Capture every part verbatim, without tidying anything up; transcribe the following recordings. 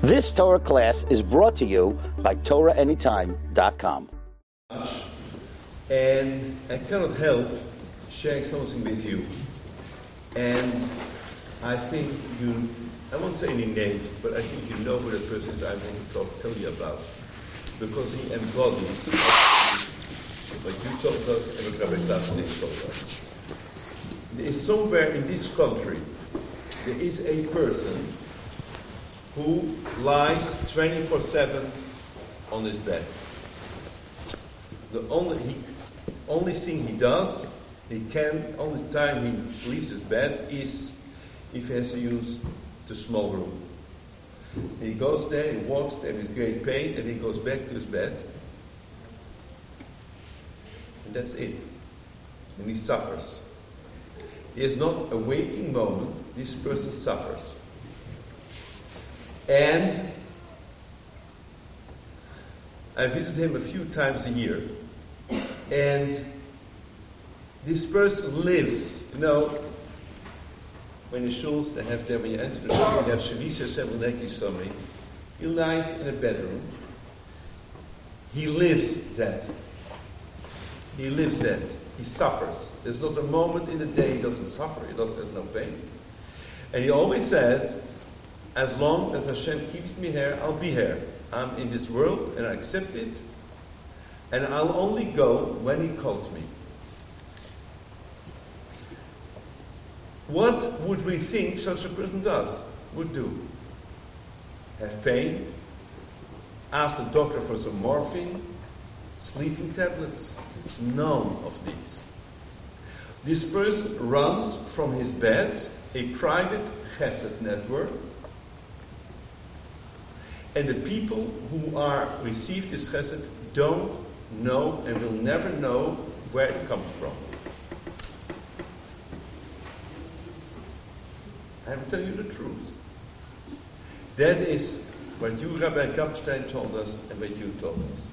This Torah class is brought to you by Torah Anytime dot com. And I cannot help sharing something with you. And I think you, I won't say any names, but I think you know who that person is I want to talk, tell you about. Because he embodies what you told us and what Rabbi Klasnik told us. There is somewhere in this country, there is a person who lies twenty-four seven on his bed. The only he, only thing he does, he can, only time he leaves his bed is if he has to use the small room. He goes there, he walks there with great pain, and he goes back to his bed. And that's it. And he suffers. He is not a waiting moment. This person suffers. And I visit him a few times a year. And this person lives, you know, when the shuls, they have there, when you enter the shul, you have Shavisa Semelneki Somi. He lies in a bedroom. He lives that. He lives that. He suffers. There's not a moment in the day he doesn't suffer. He doesn't, there's no pain. And he always says, as long as Hashem keeps me here, I'll be here. I'm in this world and I accept it. And I'll only go when he calls me. What would we think such a person does, would do? Have pain? Ask the doctor for some morphine? Sleeping tablets? None of these. This person runs from his bed a private chesed network, and the people who are received this chesed don't know and will never know where it comes from. I will tell you the truth. That is what you, Rabbi Kapstein, told us and what you told us.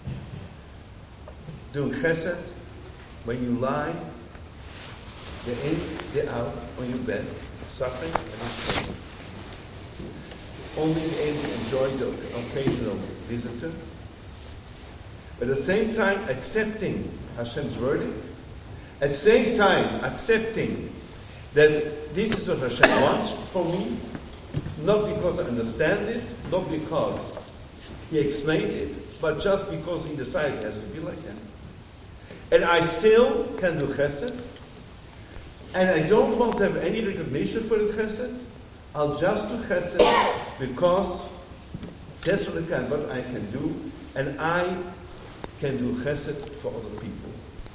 Doing chesed, when you lie, day in, day out, on your bed, suffering and pain. Only able to enjoy the occasional visitor, but at the same time accepting Hashem's verdict, at the same time accepting that this is what Hashem wants for me, not because I understand it, not because He explained it, but just because He decided it has to be like that. And I still can do chesed, and I don't want to have any recognition for the chesed. I'll just do chesed because that's what I can, what I can do, and I can do chesed for other people.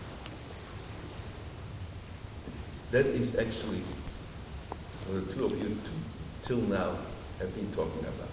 That is actually what the two of you t- till now have been talking about.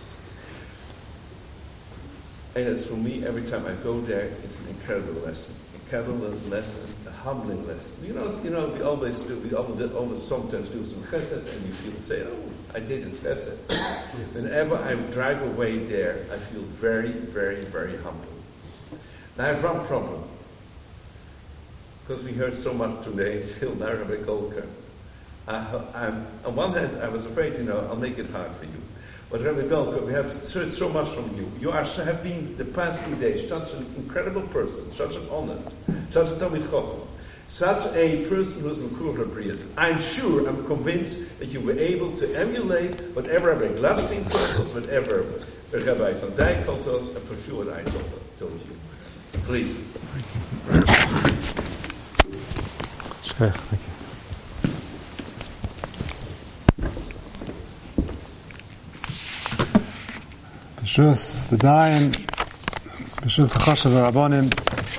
And it's for me, every time I go there, it's an incredible lesson. Incredible lesson, a humbling lesson. You know, you know, we always do, we always, always sometimes do some chesed, and you feel, say, oh, I did this chesed. Whenever I drive away there, I feel very, very, very humble. Now I have one problem. Because we heard so much today, till now, Rabbi Golka. Uh, I'm, on one hand, I was afraid, you know, I'll make it hard for you. But Rabbi Golka, we have heard so much from you. You are, have been, the past few days, such an incredible person, such an honor, such a Talmid Chacham, such a person who's Mekur HaBriyas. I'm sure, I'm convinced that you were able to emulate whatever Rabbi Gladstein told us, whatever Rabbi Van Dijk told us, and for sure what I told, told you. Please. Sure, thank you. B'shus the Dayan, b'shus the Chashav Rabbanim.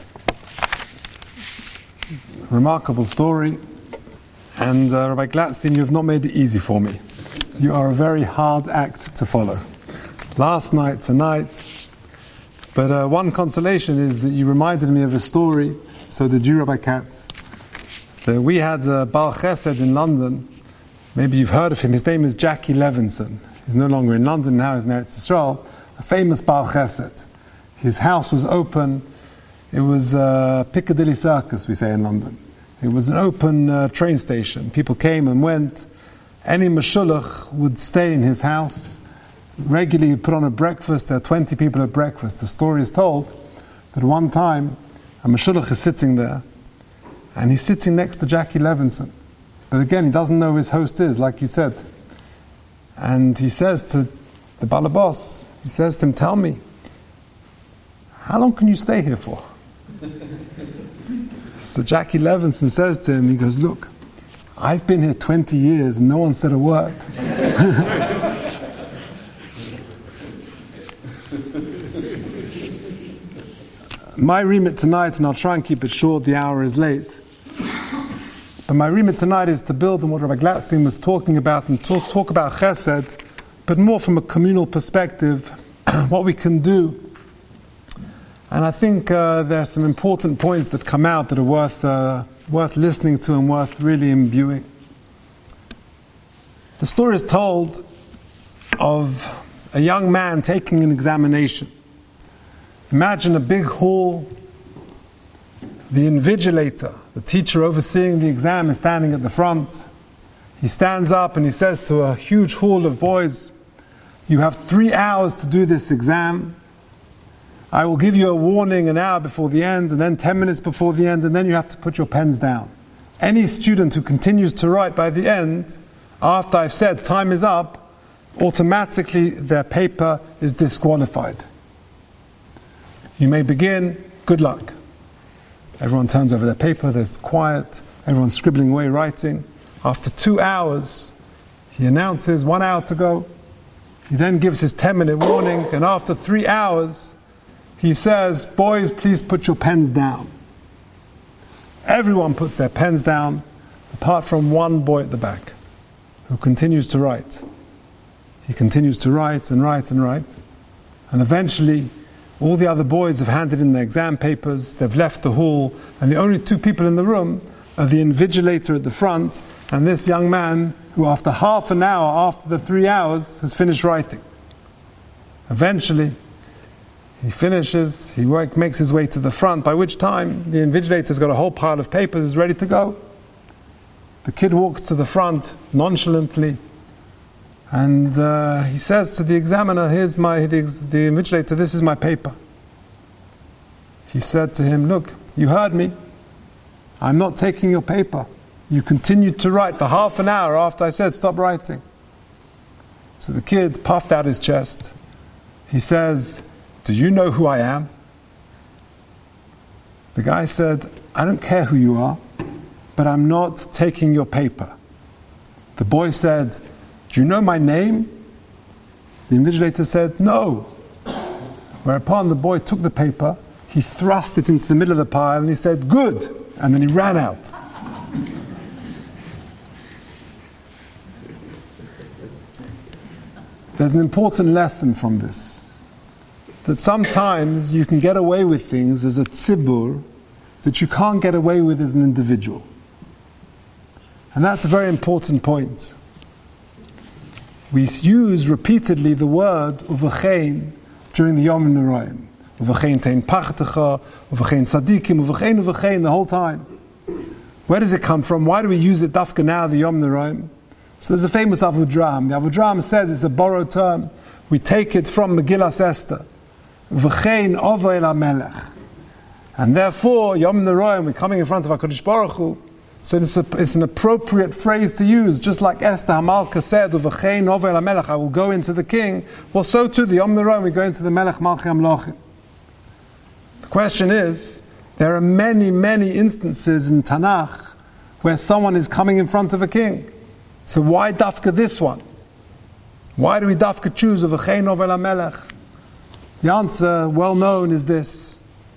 Remarkable story, and uh, Rabbi Gladstein, you have not made it easy for me. You are a very hard act to follow. Last night, tonight, but uh, one consolation is that you reminded me of a story. So did you, Rabbi Katz? That we had a Baal Chesed in London. Maybe you've heard of him. His name is Jackie Levinson. He's no longer in London now. He's in Eretz Yisrael. A famous Baal Chesed. His house was open. It was uh, Piccadilly Circus, we say in London. It was an open uh, train station. People came and went. Any meshulach would stay in his house, regularly he'd put on a breakfast. There are twenty people at breakfast. The story is told that one time a Meshulach is sitting there, and he's sitting next to Jackie Levinson. But again, he doesn't know who his host is, like you said. And he says to the Balabos, he says to him, tell me, how long can you stay here for? So Jackie Levinson says to him, he goes, look, I've been here twenty years and no one said a word. My remit tonight, and I'll try and keep it short, the hour is late. But my remit tonight is to build on what Rabbi Gladstein was talking about and talk, talk about chesed, but more from a communal perspective, what we can do. And I think uh, there are some important points that come out that are worth, uh, worth listening to and worth really imbuing. The story is told of a young man taking an examination. Imagine a big hall. The invigilator, the teacher overseeing the exam, is standing at the front. He stands up and he says to a huge hall of boys, you have three hours to do this exam. I will give you a warning an hour before the end, and then ten minutes before the end, and then you have to put your pens down. Any student who continues to write by the end, after I've said time is up, automatically their paper is disqualified. You may begin, good luck. Everyone turns over their paper, there's quiet, everyone's scribbling away, writing. After two hours, he announces one hour to go. He then gives his ten-minute warning, and after three hours, he says, boys, please put your pens down. Everyone puts their pens down, apart from one boy at the back, who continues to write. He continues to write and write and write, and eventually, all the other boys have handed in their exam papers, they've left the hall, and the only two people in the room are the invigilator at the front and this young man who, after half an hour after the three hours, has finished writing. Eventually, he finishes, he work, makes his way to the front, by which time the invigilator's got a whole pile of papers, is ready to go. The kid walks to the front nonchalantly, and uh, he says to the examiner, here's my, the, the invigilator, this is my paper. He said to him, look, you heard me. I'm not taking your paper. You continued to write for half an hour after I said stop writing. So the kid puffed out his chest. He says, do you know who I am? The guy said, I don't care who you are, but I'm not taking your paper. The boy said, do you know my name? The invigilator said, no. Whereupon the boy took the paper, he thrust it into the middle of the pile, and he said, good. And then he ran out. There's an important lesson from this. That sometimes you can get away with things as a tzibur that you can't get away with as an individual. And that's a very important point. We use repeatedly the word uvachein during the Yom Noraim. Uvachein tein pachtecha, uvachein tzadikim, uvachein, uvachein, the whole time. Where does it come from? Why do we use it dafka now, the Yom Noraim? So there's a famous Avudraham. The Avudraham says it's a borrowed term. We take it from Megillas Esther. Uvachein ovay lamelech. And therefore, Yom Noraim, we're coming in front of HaKadosh Baruch Hu, so it's, a, it's an appropriate phrase to use, just like Esther Hamalka said, "Uvachein ovei lamelech," I will go into the king. Well, so too, the Yom Noraim, we go into the Melech Malchei Hamlochim. The question is, there are many, many instances in Tanakh where someone is coming in front of a king. So why dafka this one? Why do we dafka choose Uvachein ovei lamelech? The answer, well known, is this.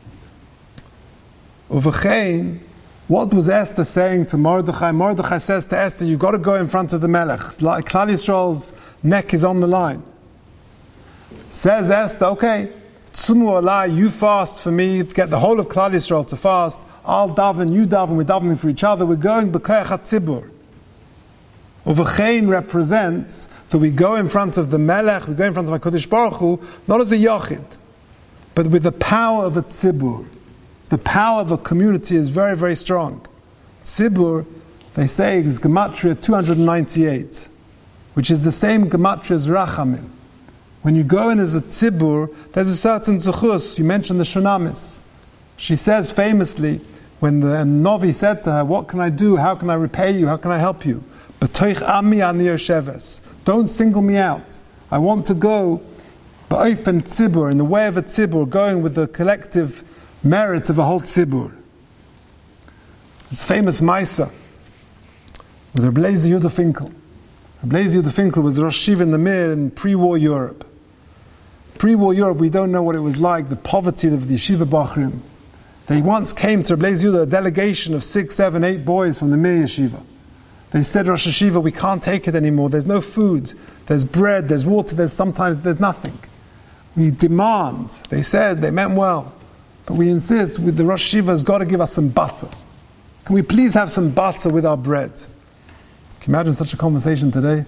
Uvachein, what was Esther saying to Mordechai? Mordechai says to Esther, you've got to go in front of the Melech. Klal Yisrael's neck is on the line. Says Esther, okay, Tzumu alai, you fast for me, get the whole of Klal Yisrael to fast. I'll daven, you daven, we're davening for each other. We're going b'koach hatzibur. Uvachein represents that we go in front of the Melech, we go in front of HaKadosh Baruch Hu, not as a yochid, but with the power of a tzibur. The power of a community is very, very strong. Tzibur, they say, is Gematria two hundred ninety-eight, which is the same Gematria as Rachamim. When you go in as a tzibur, there's a certain zuchus. You mentioned the Shunamis. She says famously, when the Novi said to her, what can I do? How can I repay you? How can I help you? B'toich ami ani yosheves. Don't single me out. I want to go ba'ofen tzibur, in the way of a tzibur, going with the collective merit of a whole tzibur. It's a famous Maisa with Reb Eliezer Yehuda Finkel. Reb Eliezer Yehuda Finkel was the Rosh Yeshiva in the Mir in pre-war Europe. Pre-war Europe, we don't know what it was like, the poverty of the Yeshiva Bachrim. They once came to Reb Eliezer Yehuda, a delegation of six, seven, eight boys from the Mir Yeshiva. They said, Rosh Yeshiva, we can't take it anymore. There's no food. There's bread, there's water, there's sometimes there's nothing. We demand. They said, they meant well. But we insist, with the Rosh Yeshiva has got to give us some butter. Can we please have some butter with our bread? Can you imagine such a conversation today?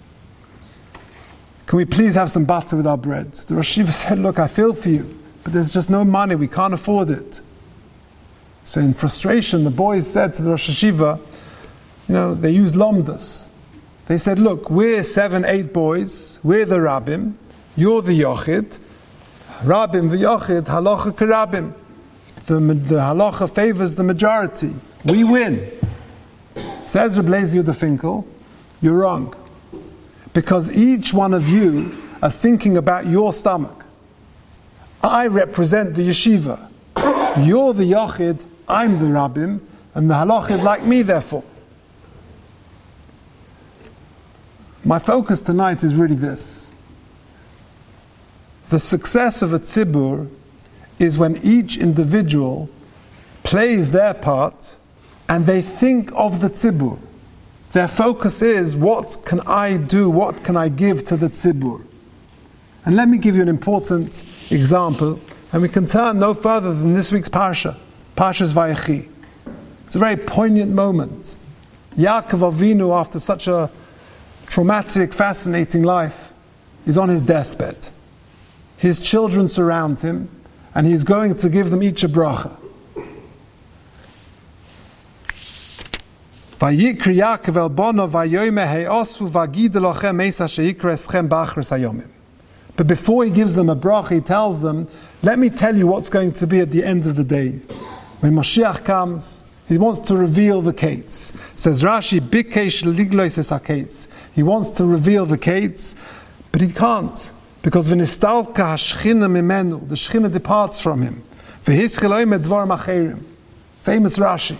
Can we please have some butter with our bread? The Rosh Yeshiva said, look, I feel for you, but there's just no money, we can't afford it. So in frustration, the boys said to the Rosh Yeshiva, you know, they used lomdas. They said, look, we're seven, eight boys, we're the rabbim, you're the yochid, rabbim the yochid, halacha k'rabbim. The, the halacha favors the majority. We win. Says Reb Eliezer Yehuda Finkel, you're wrong. Because each one of you are thinking about your stomach. I represent the yeshiva. You're the yochid, I'm the rabbim, and the halachid like me, therefore. My focus tonight is really this. The success of a tzibur is when each individual plays their part and they think of the tzibur. Their focus is, what can I do, what can I give to the tzibur? And let me give you an important example, and we can turn no further than this week's parsha, Parshas Vayechi. It's a very poignant moment. Yaakov Avinu, after such a traumatic, fascinating life, is on his deathbed. His children surround him, and he's going to give them each a bracha. Vayikri Yaakov el bono vayoyme he'osfu vagid lochem mesa sheikra eschem b'achris hayomim. But before he gives them a bracha, he tells them, let me tell you what's going to be at the end of the day. When Mashiach comes, he wants to reveal the kates. Says Rashi, bikesh liglois es hakates. He wants to reveal the kates, but he can't. Because v'nistalka hashchina mimenu, the shchina departs from him. V'hischeloi medvar macherim. Famous Rashi.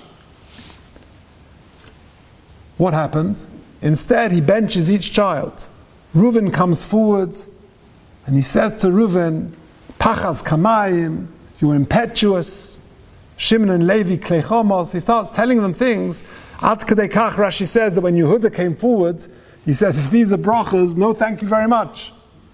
What happened? Instead, he benches each child. Reuven comes forward, and he says to Reuven, Pachas kamayim, you're impetuous. Shimon and Levi klechomos. He starts telling them things. Ad kadei kach, Rashi says that when Yehuda came forward, he says, if these are brachas, no thank you very much.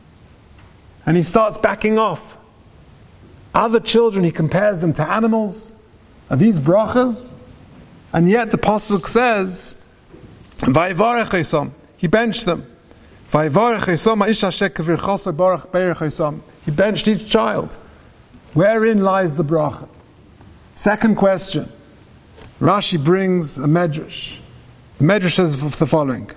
And he starts backing off. Other children, he compares them to animals. Are these brachas? And yet the pasuk says, Vayivarech Esom. He benched them. Vayivarech Esom ha'isha shekev virchosa barach beirech Esom. He benched each child. Wherein lies the bracha? Second question. Rashi brings a medrash. The medrash says the following.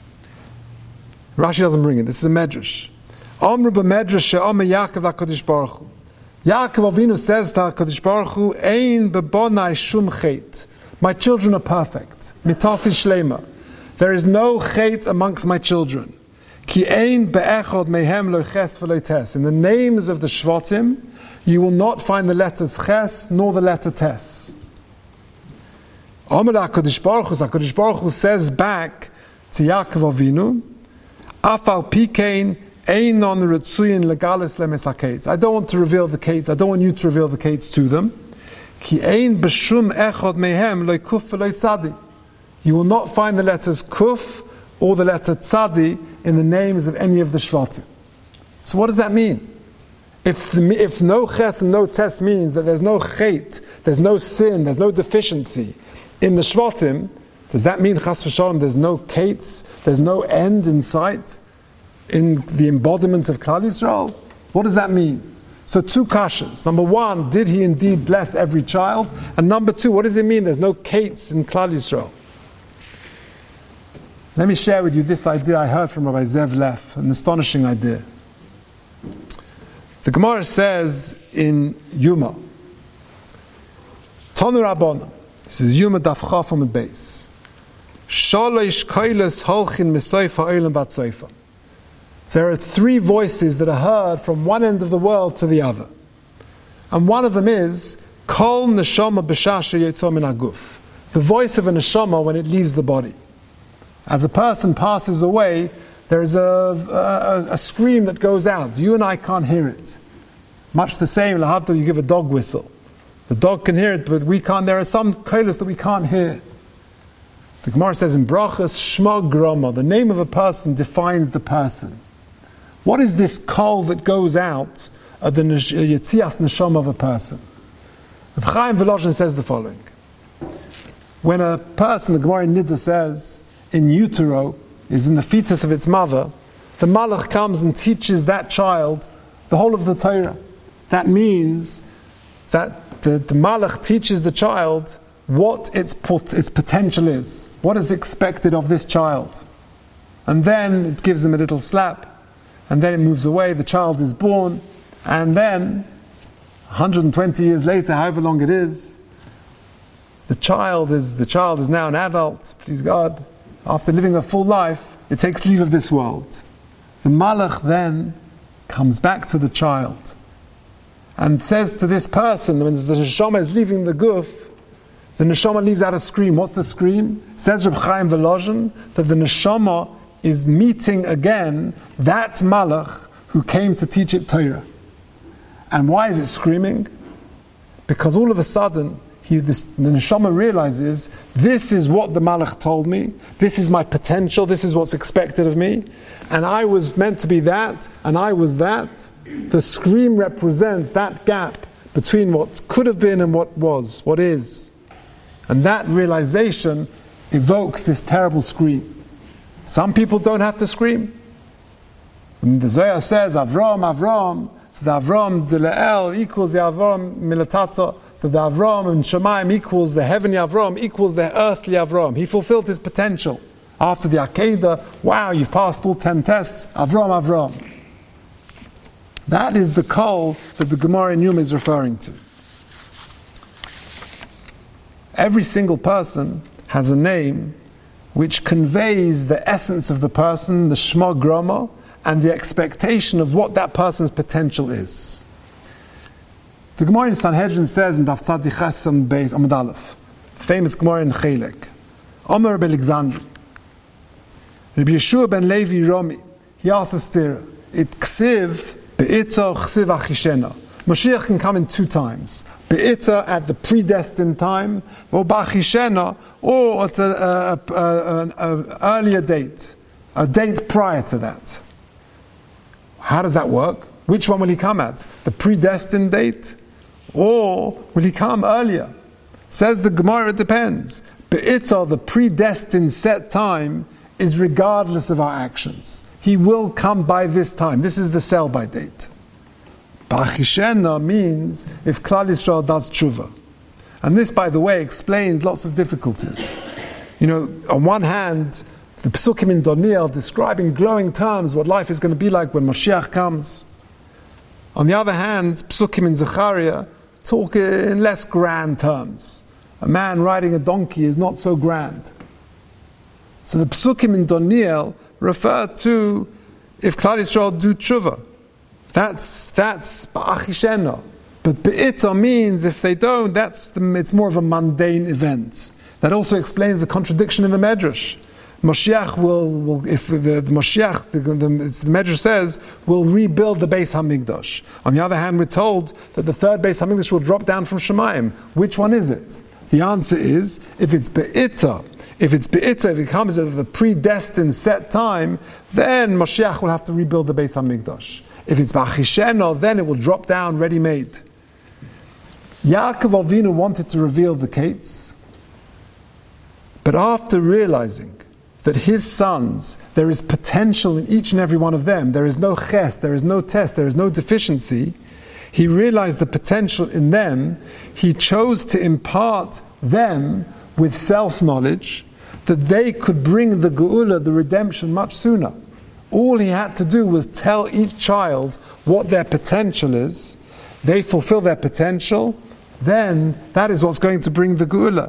Rashi doesn't bring it. This is a medrash. Amru b'medrash she'omer Yaakov HaKadosh Baruch Hu. Yaakov Avinu says to HaKadosh Baruch Hu, Ein b'bonai shum chet. My children are perfect. Mitasi shlema. There is no chet amongst my children. Ki ein be'echod mehem lo ches v'lo tes. In the names of the Shvatim, you will not find the letters ches nor the letter tes. Amar HaKadosh Baruch Hu, HaKadosh Baruch Hu says back to Yaakov Avinu, Afal pikein einon retzuyin legalis lemes hakates. I don't want to reveal the kates. I don't want you to reveal the kates to them. Ki ein b'shum echod mehem lo kuf v'lo tzadi. You will not find the letters kuf or the letter tzadi in the names of any of the shvatim. So what does that mean? If, the, if no ches and no tes means that there's no chet, there's no sin, there's no deficiency in the shvatim, does that mean chas v'shalom there's no kates, there's no end in sight in the embodiment of Klal Yisrael? What does that mean? So two kashas. Number one, did he indeed bless every child? And number two, what does it mean there's no kates in Klal Yisrael? Let me share with you this idea I heard from Rabbi Zev Leff, an astonishing idea. The Gemara says in Yuma, Tonu Rabbanan, this is Yuma Daf Chaf Amud Beis, Shalosh Kailas Holchin Misoifa Olam Batsoifa. There are three voices that are heard from one end of the world to the other. And one of them is Kol Neshama B'Shasha Yetzor Min HaGuf, the voice of a neshama when it leaves the body. As a person passes away, there is a, a, a scream that goes out. You and I can't hear it. Much the same, lahavdil, you give a dog whistle. The dog can hear it, but we can't. There are some kolos that we can't hear. The Gemara says in Brachas, Shma Groma, the name of a person defines the person. What is this call that goes out of the Yetzias Neshama of a person? Reb Chaim Volozhin says the following. When a person, the Gemara in Niddah says, in utero, is in the fetus of its mother, the Malach comes and teaches that child the whole of the Torah. That means that the, the Malach teaches the child what its, its potential is, what is expected of this child. And then it gives him a little slap, and then it moves away, the child is born, and then, one hundred twenty years later, however long it is, the child is the child is now an adult, please God. After living a full life, it takes leave of this world. The Malach then comes back to the child and says to this person, when the neshama is leaving the guf, the neshama leaves out a scream. What's the scream? Says Reb Chaim Volozhin that the neshama is meeting again that Malach who came to teach it Torah. And why is it screaming? Because all of a sudden, He, this, the neshama realizes, this is what the Malach told me, this is my potential, this is what's expected of me, and I was meant to be that, and I was that. The scream represents that gap between what could have been and what was, what is. And that realization evokes this terrible scream. Some people don't have to scream. And the Zohar says, Avram, Avram, the Avram de Le'el equals the Avram Milatato, that the Avram and Shemaim equals the heavenly Avram, equals the earthly Avram. He fulfilled his potential. After the Akedah, wow, you've passed all ten tests, Avram, Avram. That is the call that the Gemara in Yuma is referring to. Every single person has a name which conveys the essence of the person, the Shma Groma, and the expectation of what that person's potential is. The Gemara in Sanhedrin says in Daf Tzadi Chesam Beis Amud Aleph, famous Gemara in Chelek, Omer Belexandri, Rabbi Yeshua ben Levi Romi, he asks a stira, it ksiv be'ita ksiv achishena. Mashiach can come in two times. Be'ita at the predestined time, or ba'achishena, or at an earlier date, a date prior to that. How does that work? Which one will he come at? The predestined date? Or will he come earlier? Says the Gemara, it depends. Be'ita, the predestined set time, is regardless of our actions. He will come by this time. This is the sell-by date. Ba'achishena means if Klal Yisrael does tshuva. And this, by the way, explains lots of difficulties. You know, on one hand, the Pesukim in Doniel describing glowing terms what life is going to be like when Mashiach comes. On the other hand, Pesukim in Zechariah talk in less grand terms. A man riding a donkey is not so grand. So the Pesukim in Doniel refer to if Klal Yisrael do tshuva. That's that's ba'achishena. But be'ita means if they don't, that's the, it's more of a mundane event. That also explains the contradiction in the Medrash. Mashiach will, will if the, the Mashiach, the, the, the Medrash says, will rebuild the Beis HaMikdash. On the other hand, we're told that the third Beis HaMikdash will drop down from Shemayim. Which one is it? The answer is, if it's be'ita, if it's be'ita, if it comes at the predestined set time, then Mashiach will have to rebuild the Beis HaMikdash. If it's ba'achishena, then it will drop down ready-made. Yaakov Avinu wanted to reveal the Kates, but after realizing that his sons, there is potential in each and every one of them, there is no ches, there is no test, there is no deficiency, he realized the potential in them, he chose to impart them with self-knowledge, that they could bring the geula, the redemption, much sooner. All he had to do was tell each child what their potential is. They fulfill their potential, then that is what's going to bring the Geula.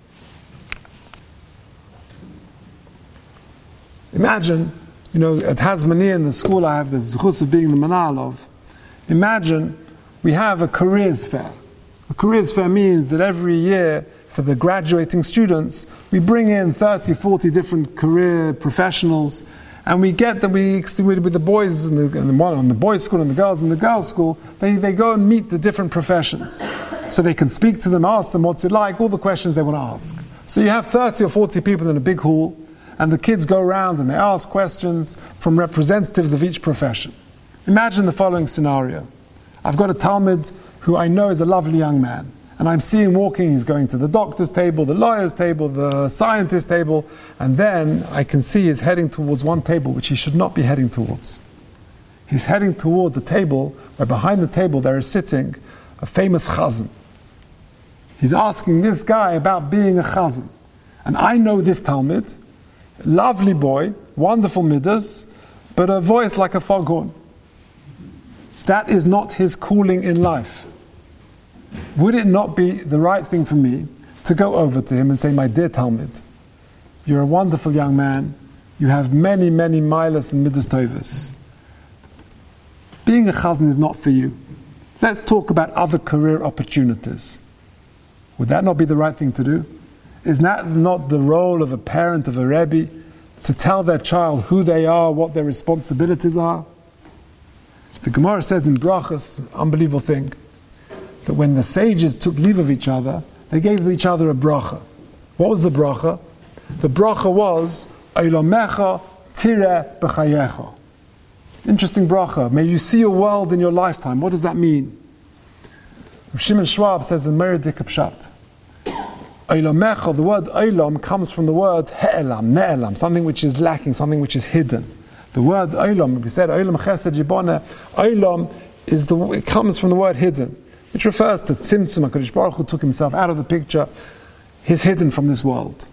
Imagine, you know, at Hasmaniya in the school I have the zchus of being the manal of. Imagine we have a careers fair. A careers fair means that every year for the graduating students, we bring in thirty, forty different career professionals, and we get them, we, with the boys in the, in the one on the boys' school and the girls in the girls' school, they, they go and meet the different professions. So they can speak to them, ask them what's it like, all the questions they want to ask. So you have thirty or forty people in a big hall, and the kids go around and they ask questions from representatives of each profession. Imagine the following scenario. I've got a Talmud who I know is a lovely young man, and I'm seeing walking, he's going to the doctor's table, the lawyer's table, the scientist's table, and then I can see he's heading towards one table which he should not be heading towards. He's heading towards a table where behind the table there is sitting a famous chazan. He's asking this guy about being a chazan. And I know this Talmud, lovely boy, wonderful midas, but a voice like a foghorn. That is not his calling in life. Would it not be the right thing for me to go over to him and say, my dear Talmud, you're a wonderful young man, you have many, many milas and midas tovas. Being a chazan is not for you. Let's talk about other career opportunities. Would that not be the right thing to do? Is that not the role of a parent, of a rebbe, to tell their child who they are, what their responsibilities are? The Gemara says in Brachas, unbelievable thing, that when the sages took leave of each other, they gave each other a bracha. What was the bracha? The bracha was, Eilomecha tire b'chayecha. Interesting bracha. May you see your world in your lifetime. What does that mean? Shimon Schwab says in Meridik Pshat, Eilomecha, the word Eilom comes from the word he'elam, ne'elam, something which is lacking, something which is hidden. The word Eilam, we said Eilam Chesed Yibona, Eilam is the, it comes from the word hidden, which refers to Tzimtzum. HaKadosh Baruch Hu took himself out of the picture. He's hidden from this world.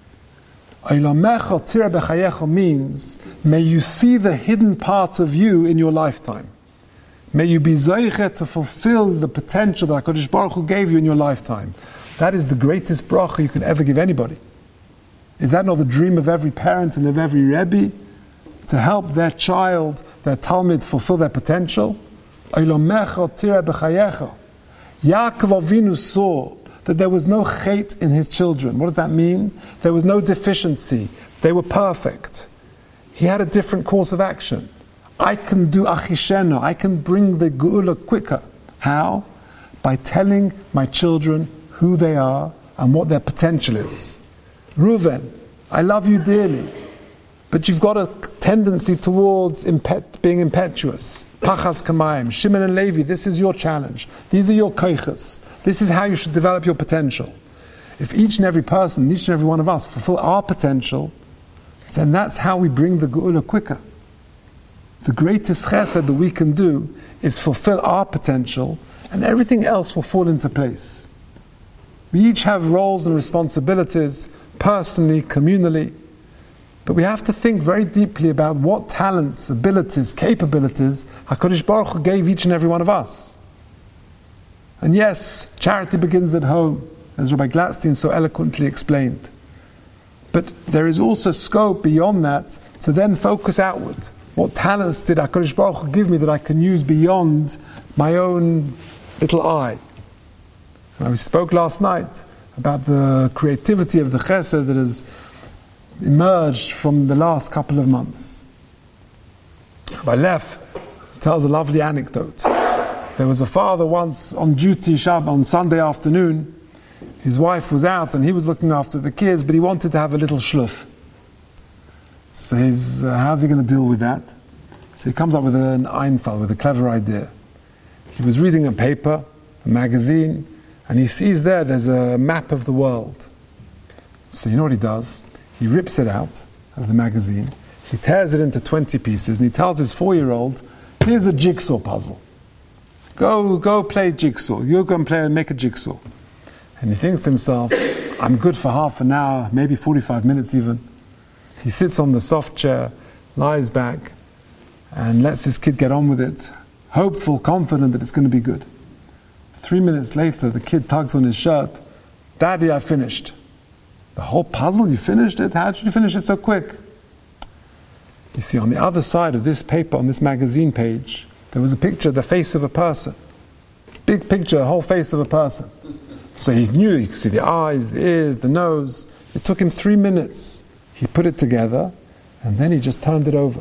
Eilamecha tira bechayecha means, may you see the hidden parts of you in your lifetime. May you be zoiche to fulfill the potential that HaKadosh Baruch Hu gave you in your lifetime. That is the greatest bracha you can ever give anybody. Is that not the dream of every parent and of every Rebbe? To help their child, their Talmud, fulfill their potential? Eilamecha tira bechayecha. Yaakov Avinu saw that there was no chait in his children. What does that mean? There was no deficiency. They were perfect. He had a different course of action. I can do achishena. I can bring the geula quicker. How? By telling my children who they are and what their potential is. Reuven, I love you dearly, but you've got a tendency towards impet- being impetuous. Pachas kamayim. Shimon and Levi, this is your challenge. These are your keiches. This is how you should develop your potential. If each and every person, each and every one of us fulfill our potential, then that's how we bring the geula quicker. The greatest chesed that we can do is fulfill our potential, and everything else will fall into place. We each have roles and responsibilities, personally, communally, but we have to think very deeply about what talents, abilities, capabilities HaKadosh Baruch Hu gave each and every one of us. And yes, charity begins at home, as Rabbi Gladstein so eloquently explained. But there is also scope beyond that to then focus outward. What talents did HaKadosh Baruch Hu give me that I can use beyond my own little eye? And we spoke last night about the creativity of the chesed that has emerged from the last couple of months. Rabbi Lev tells a lovely anecdote. There was a father once on duty Shabbat on Sunday afternoon. His wife was out and he was looking after the kids, but he wanted to have a little shluf. So he's, uh, how's he going to deal with that? So he comes up with an einfall, with a clever idea. He was reading a paper, a magazine, and he sees there, there's a map of the world. So you know what he does? He rips it out of the magazine, he tears it into twenty pieces, and he tells his four-year-old, here's a jigsaw puzzle. Go, go play jigsaw. You go and play and make a jigsaw. And he thinks to himself, I'm good for half an hour, maybe forty-five minutes even. He sits on the soft chair, lies back, and lets his kid get on with it, hopeful, confident that it's going to be good. Three minutes later, the kid tugs on his shirt. Daddy, I finished. The whole puzzle, you finished it? How did you finish it so quick? You see, on the other side of this paper, on this magazine page, there was a picture of the face of a person. Big picture, the whole face of a person. So he knew, you could see the eyes, the ears, the nose. It took him three minutes. He put it together, and then he just turned it over.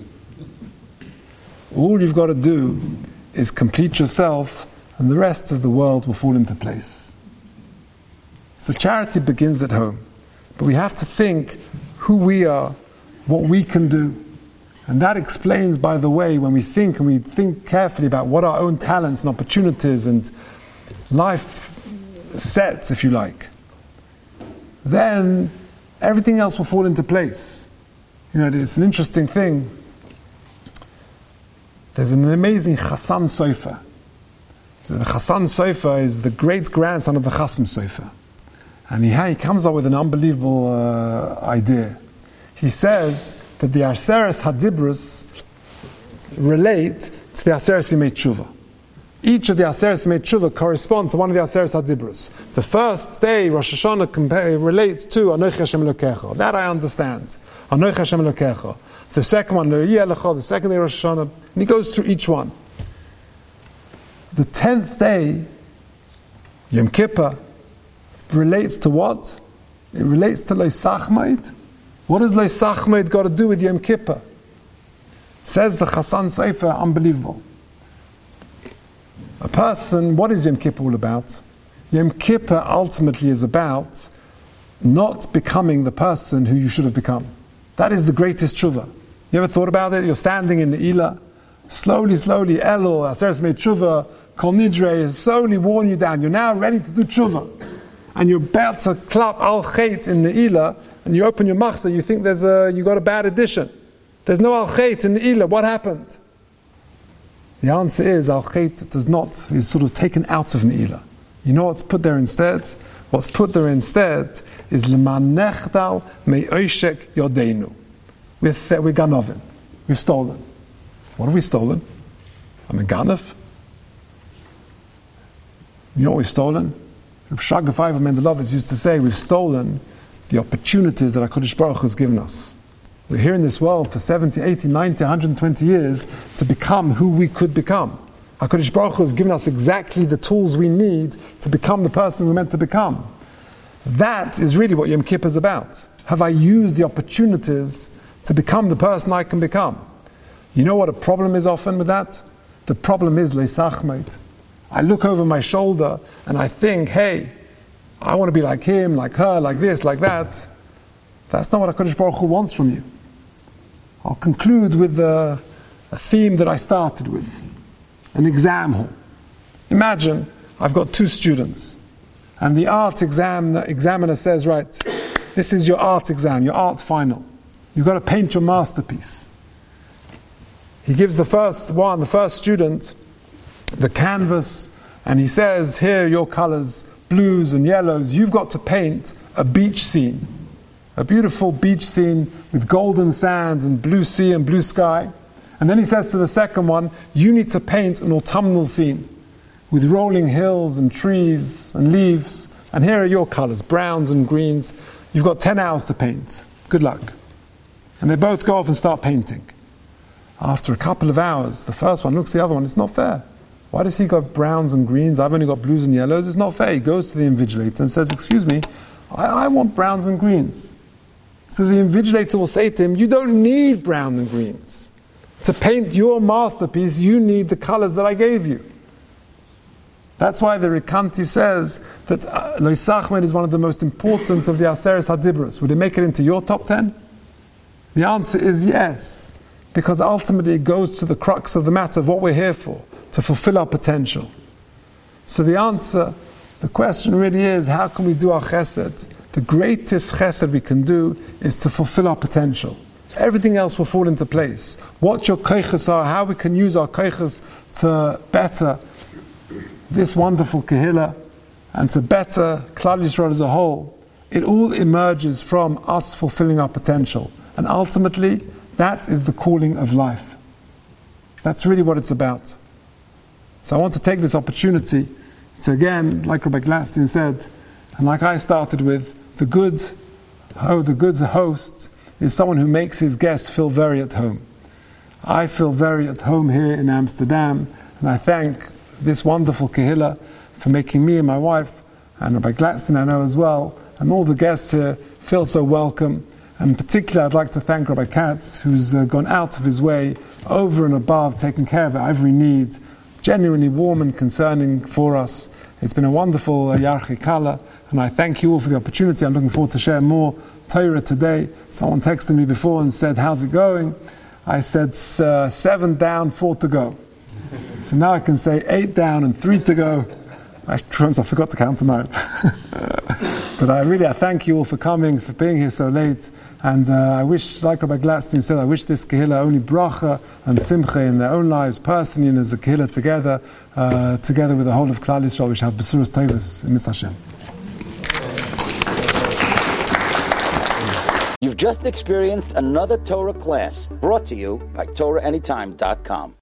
All you've got to do is complete yourself, and the rest of the world will fall into place. So charity begins at home. But we have to think who we are, what we can do. And that explains, by the way, when we think, and we think carefully about what our own talents and opportunities and life sets, if you like, then everything else will fall into place. You know, it's an interesting thing. There's an amazing Chassan Sofer. The Chassan Sofer is the great-grandson of the Chasam Sofer. And he, he comes up with an unbelievable uh, idea. He says that the Aseres HaDibros relate to the Aseres Yemei Tshuva. Each of the Aseres Yemei Tshuva corresponds to one of the Aseres HaDibros. The first day, Rosh Hashanah, compa- relates to Anochi Hashem Elokecha. That I understand. Anochi Hashem Elokecha. The second one, L'Yeh Lecha, the second day, Rosh Hashanah. And he goes through each one. The tenth day, Yom Kippur, relates to what? It relates to Lo Sachmaid. What has Lo Sachmaid got to do with Yom Kippur? Says the Chassan Sofer, unbelievable. A person, what is Yom Kippur all about? Yom Kippur ultimately is about not becoming the person who you should have become. That is the greatest tshuva. You ever thought about it? You're standing in the Ila, slowly, slowly, Elul, Aseres Yemei Tshuva, Kol Nidre has slowly worn you down. You're now ready to do tshuva. And you're about to clap Al Chait in the Ila, and you open your machzah, you think there's a, you got a bad addition. There's no Al Chait in the Ila. What happened? The answer is Al Chait does not, is sort of taken out of Ne'ilah. You know what's put there instead? What's put there instead is L'man nechdal me'oshek yodeinu. We're, th- we're ganovim. We've stolen. What have we stolen? I'm a ganav. You know what we've stolen? Reb Shraga Feivel Mendelovitz used to say, we've stolen the opportunities that HaKadosh Baruch Hu has given us. We're here in this world for seventy, eighty, ninety, one hundred twenty years to become who we could become. HaKadosh Baruch Hu has given us exactly the tools we need to become the person we're meant to become. That is really what Yom Kippur is about. Have I used the opportunities to become the person I can become? You know what a problem is often with that? The problem is Lo Sachmaid. I look over my shoulder and I think, hey, I want to be like him, like her, like this, like that. That's not what HaKadosh Baruch Hu wants from you. I'll conclude with a, a theme that I started with, an exam hall. Imagine I've got two students, and the art exam the examiner says, right, this is your art exam, your art final. You've got to paint your masterpiece. He gives the first one, the first student, the canvas, and he says, here are your colors, blues and yellows. You've got to paint a beach scene. A beautiful beach scene with golden sands and blue sea and blue sky. And then he says to the second one, you need to paint an autumnal scene with rolling hills and trees and leaves. And here are your colors, browns and greens. You've got ten hours to paint. Good luck. And they both go off and start painting. After a couple of hours, the first one looks at the other one, it's not fair. Why does he got browns and greens? I've only got blues and yellows. It's not fair. He goes to the invigilator and says, excuse me, I, I want browns and greens. So the invigilator will say to him, you don't need brown and greens. To paint your masterpiece, you need the colors that I gave you. That's why the Rikanti says that uh, Lo Sachmaid is one of the most important of the Aseres HaDibros. Would it make it into your top ten? The answer is yes. Because ultimately it goes to the crux of the matter of what we're here for, to fulfill our potential. So the answer, the question really is, how can we do our chesed? The greatest chesed we can do is to fulfill our potential. Everything else will fall into place. What your koiches are, how we can use our koiches to better this wonderful kehillah and to better Klal Yisrael as a whole, it all emerges from us fulfilling our potential. And ultimately, that is the calling of life. That's really what it's about. So I want to take this opportunity to, again, like Rabbi Gladstein said, and like I started with, the good, oh, the good host is someone who makes his guests feel very at home. I feel very at home here in Amsterdam, and I thank this wonderful Kehillah for making me and my wife, and Rabbi Gladstein I know as well, and all the guests here feel so welcome. And in particular, I'd like to thank Rabbi Katz, who's uh, gone out of his way, over and above, taking care of every need, genuinely warm and concerning for us. It's been a wonderful uh, Yarchi Kala, and I thank you all for the opportunity. I'm looking forward to share more Torah today. Someone texted me before and said, how's it going? I said, uh, seven down, four to go. So now I can say eight down and three to go. I, I forgot to count them out. But I really I thank you all for coming, for being here so late. And uh, I wish, like Rabbi Gladstein said, I wish this Kehillah only bracha and simcha in their own lives, personally and as a Kehillah together, uh, together with the whole of Klal Yisrael. We shall have Besuras Tovas in Mitzvah Hashem. You've just experienced another Torah class brought to you by Torah Anytime dot com.